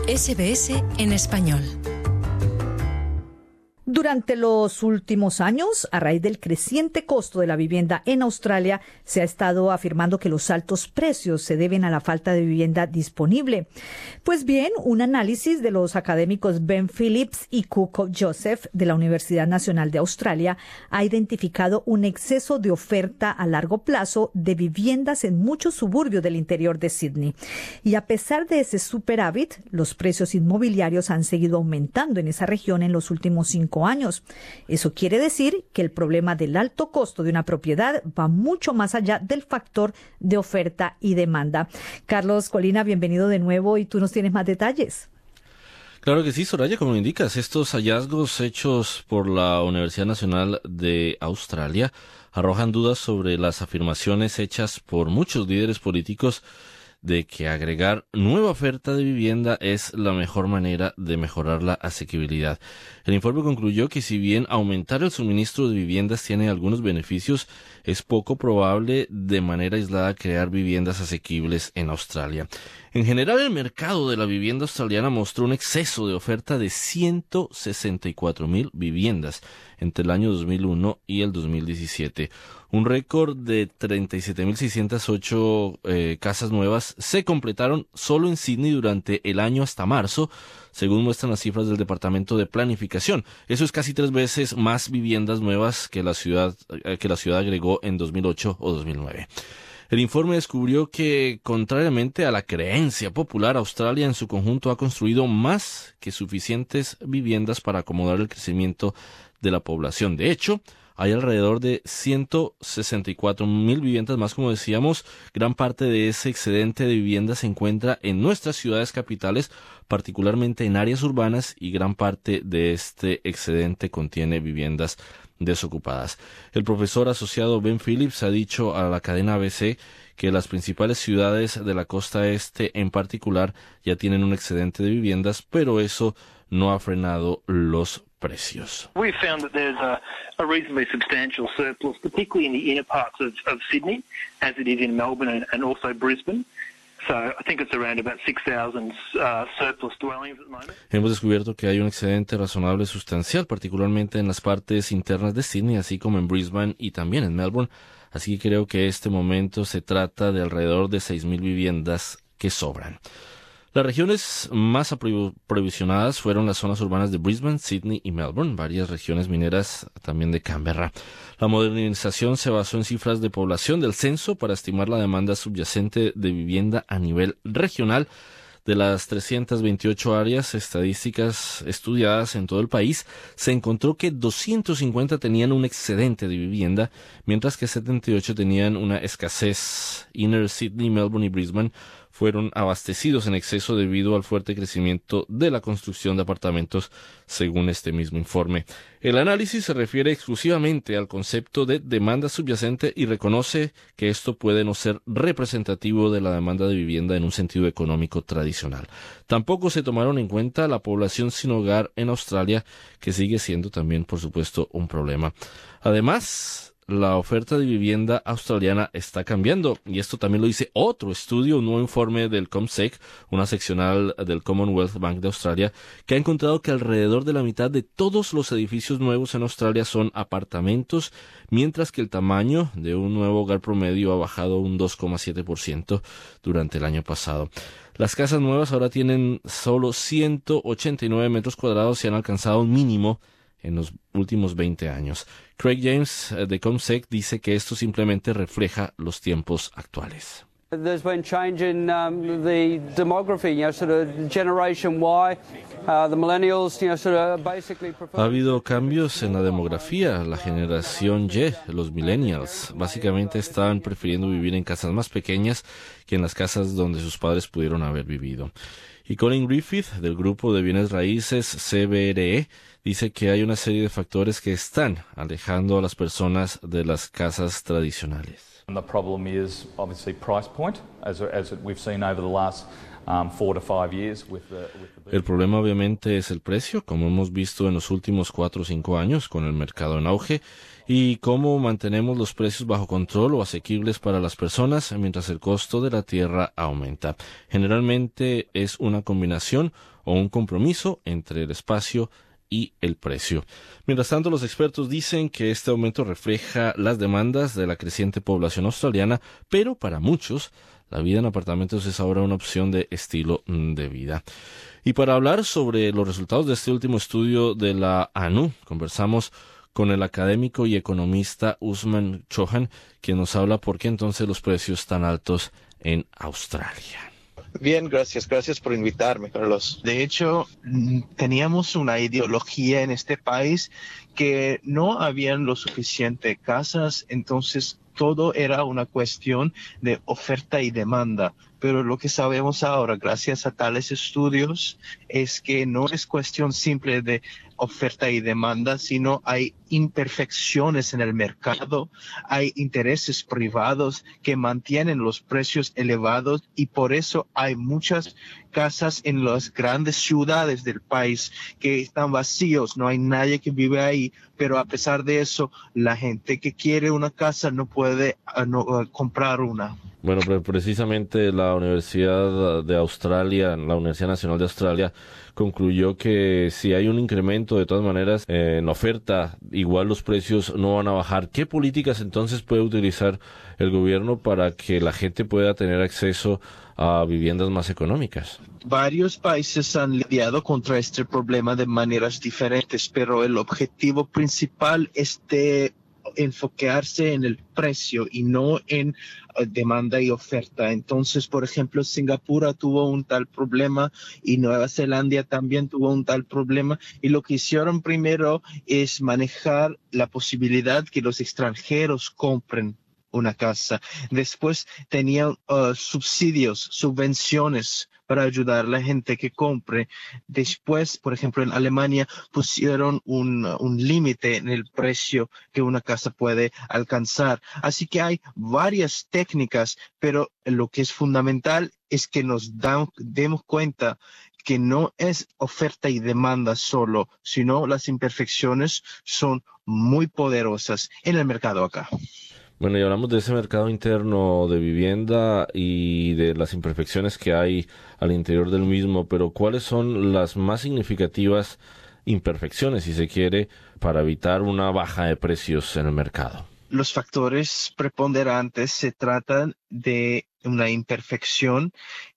SBS en español. Durante los últimos años, a raíz del creciente costo de la vivienda en Australia, se ha estado afirmando que los altos precios se deben a la falta de vivienda disponible. Pues bien, un análisis de los académicos Ben Phillips y Cook Joseph de la Universidad Nacional de Australia ha identificado un exceso de oferta a largo plazo de viviendas en muchos suburbios del interior de Sydney. Y a pesar de ese superávit, los precios inmobiliarios han seguido aumentando en esa región en los últimos 5 años. Eso quiere decir que el problema del alto costo de una propiedad va mucho más allá del factor de oferta y demanda. Carlos Colina, bienvenido de nuevo y tú nos tienes más detalles. Claro que sí, Soraya, como indicas, estos hallazgos hechos por la Universidad Nacional de Australia arrojan dudas sobre las afirmaciones hechas por muchos líderes políticos de que agregar nueva oferta de vivienda es la mejor manera de mejorar la asequibilidad. El informe concluyó que si bien aumentar el suministro de viviendas tiene algunos beneficios, es poco probable de manera aislada crear viviendas asequibles en Australia. En general, el mercado de la vivienda australiana mostró un exceso de oferta de 164,000 viviendas entre el año 2001 y el 2017. Un récord de 37,608 casas nuevas se completaron solo en Sydney durante el año hasta marzo, según muestran las cifras del Departamento de Planificación. Eso es casi 3 veces más viviendas nuevas que la ciudad agregó en 2008 o 2009. El informe descubrió que, contrariamente a la creencia popular, Australia en su conjunto ha construido más que suficientes viviendas para acomodar el crecimiento de la población. De hecho, hay alrededor de 164,000 viviendas más, como decíamos. Gran parte de ese excedente de viviendas se encuentra en nuestras ciudades capitales, particularmente en áreas urbanas, y gran parte de este excedente contiene viviendas desocupadas. El profesor asociado Ben Phillips ha dicho a la cadena ABC que las principales ciudades de la costa este en particular ya tienen un excedente de viviendas, pero eso no ha frenado los precios. We found that there's a reasonably substantial surplus, particularly in the inner parts of Sydney, as it is in Melbourne and also Brisbane. So I think it's around about 6,000 surplus dwellings at the moment. Hemos descubierto que hay un excedente razonable sustancial, particularmente en las partes internas de Sydney, así como en Brisbane y también en Melbourne. Así que creo que en este momento se trata de alrededor de 6,000 viviendas que sobran. Las regiones más aprovisionadas fueron las zonas urbanas de Brisbane, Sydney y Melbourne, varias regiones mineras también de Canberra. La modernización se basó en cifras de población del censo para estimar la demanda subyacente de vivienda a nivel regional. De las 328 áreas estadísticas estudiadas en todo el país, se encontró que 250 tenían un excedente de vivienda, mientras que 78 tenían una escasez. Inner Sydney, Melbourne y Brisbane fueron abastecidos en exceso debido al fuerte crecimiento de la construcción de apartamentos, según este mismo informe. El análisis se refiere exclusivamente al concepto de demanda subyacente y reconoce que esto puede no ser representativo de la demanda de vivienda en un sentido económico tradicional. Tampoco se tomaron en cuenta la población sin hogar en Australia, que sigue siendo también, por supuesto, un problema. Además, la oferta de vivienda australiana está cambiando, y esto también lo dice otro estudio, un nuevo informe del CommSec, una seccional del Commonwealth Bank de Australia, que ha encontrado que alrededor de la mitad de todos los edificios nuevos en Australia son apartamentos, mientras que el tamaño de un nuevo hogar promedio ha bajado un 2,7% durante el año pasado. Las casas nuevas ahora tienen solo 189 metros cuadrados y han alcanzado un mínimo en los últimos 20 años. Craig James de CommSec dice que esto simplemente refleja los tiempos actuales. There's been change in the demography, sort of Generation Y, the millennials, sort of basically prefer... Ha habido cambios en la demografía. La generación Y, los millennials, básicamente están prefiriendo vivir en casas más pequeñas que en las casas donde sus padres pudieron haber vivido. Y Colin Griffith, del grupo de bienes raíces CBRE, dice que hay una serie de factores que están alejando a las personas de las casas tradicionales. The problem is obviously price point, as we've seen over the last El problema obviamente es el precio, como hemos visto en los últimos 4 o 5 años con el mercado en auge, y cómo mantenemos los precios bajo control o asequibles para las personas mientras el costo de la tierra aumenta. Generalmente es una combinación o un compromiso entre el espacio y el precio. Mientras tanto, los expertos dicen que este aumento refleja las demandas de la creciente población australiana, pero para muchos la vida en apartamentos es ahora una opción de estilo de vida. Y para hablar sobre los resultados de este último estudio de la ANU, conversamos con el académico y economista Usman Chauhan, quien nos habla por qué entonces los precios tan altos en Australia. Bien, gracias por invitarme, Carlos. De hecho, teníamos una ideología en este país que no habían lo suficiente casas, entonces todo era una cuestión de oferta y demanda. Pero lo que sabemos ahora, gracias a tales estudios, es que no es cuestión simple de oferta y demanda, sino hay imperfecciones en el mercado, hay intereses privados que mantienen los precios elevados y por eso hay muchas casas en las grandes ciudades del país que están vacíos, no hay nadie que vive ahí, pero a pesar de eso, la gente que quiere una casa no puede comprar una. Bueno, precisamente la Universidad de Australia, la Universidad Nacional de Australia, concluyó que si hay un incremento de todas maneras en la oferta, igual los precios no van a bajar. ¿Qué políticas entonces puede utilizar el gobierno para que la gente pueda tener acceso a viviendas más económicas? Varios países han lidiado contra este problema de maneras diferentes, pero el objetivo principal es de enfocarse en el precio y no en demanda y oferta. Entonces, por ejemplo, Singapur tuvo un tal problema y Nueva Zelanda también tuvo un tal problema y lo que hicieron primero es manejar la posibilidad que los extranjeros compren una casa. Después tenían subsidios, subvenciones para ayudar a la gente que compre. Después, por ejemplo, en Alemania pusieron un límite en el precio que una casa puede alcanzar. Así que hay varias técnicas, pero lo que es fundamental es que nos demos cuenta que no es oferta y demanda solo, sino las imperfecciones son muy poderosas en el mercado acá. Bueno, y hablamos de ese mercado interno de vivienda y de las imperfecciones que hay al interior del mismo, pero ¿cuáles son las más significativas imperfecciones, si se quiere, para evitar una baja de precios en el mercado? Los factores preponderantes se tratan de una imperfección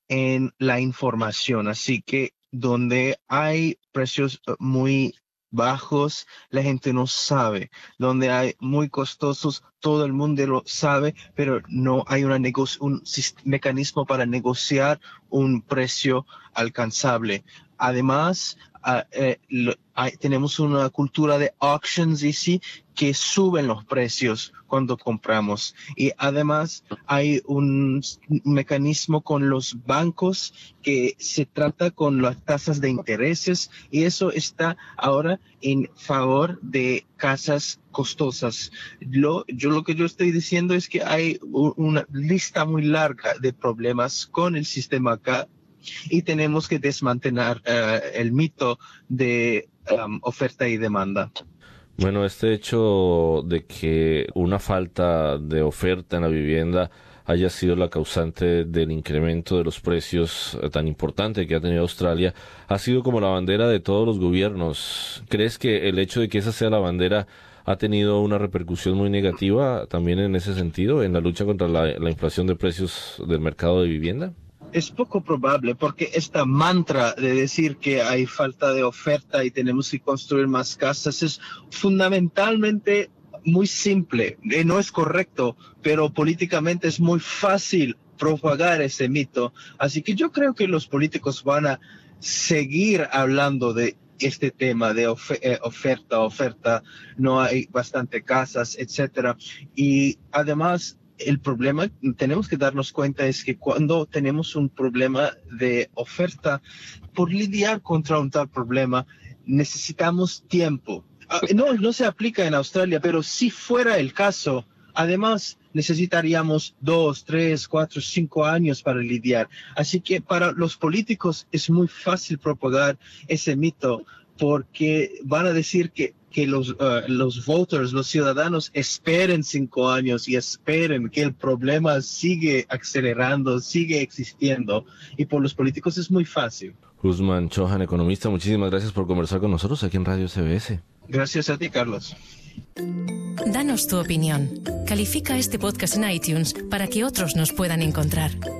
en la información, así que donde hay precios muy bajos, la gente no sabe. Donde hay muy costosos, todo el mundo lo sabe, pero no hay un mecanismo para negociar un precio alcanzable. Además, tenemos una cultura de auctions y sí, que suben los precios cuando compramos. Y además hay un mecanismo con los bancos que se trata con las tasas de intereses y eso está ahora en favor de casas costosas. Lo que yo estoy diciendo es que hay una lista muy larga de problemas con el sistema acá y tenemos que desmantelar el mito de oferta y demanda. Bueno, este hecho de que una falta de oferta en la vivienda haya sido la causante del incremento de los precios tan importante que ha tenido Australia, ha sido como la bandera de todos los gobiernos. ¿Crees que el hecho de que esa sea la bandera ha tenido una repercusión muy negativa también en ese sentido, en la lucha contra la inflación de precios del mercado de vivienda? Es poco probable porque esta mantra de decir que hay falta de oferta y tenemos que construir más casas es fundamentalmente muy simple. No es correcto, pero políticamente es muy fácil propagar ese mito. Así que yo creo que los políticos van a seguir hablando de este tema de oferta, no hay bastante casas, etcétera. Y además, el problema, tenemos que darnos cuenta, es que cuando tenemos un problema de oferta, por lidiar contra un tal problema, necesitamos tiempo. No se aplica en Australia, pero si fuera el caso, Además, necesitaríamos 2, 3, 4, 5 años para lidiar. Así que para los políticos es muy fácil propagar ese mito porque van a decir que los voters, los ciudadanos esperen 5 años y esperen que el problema sigue acelerando, sigue existiendo. Y por los políticos es muy fácil. Usman Chohan, economista, muchísimas gracias por conversar con nosotros aquí en Radio SBS. Gracias a ti, Carlos. Danos tu opinión. Califica este podcast en iTunes para que otros nos puedan encontrar.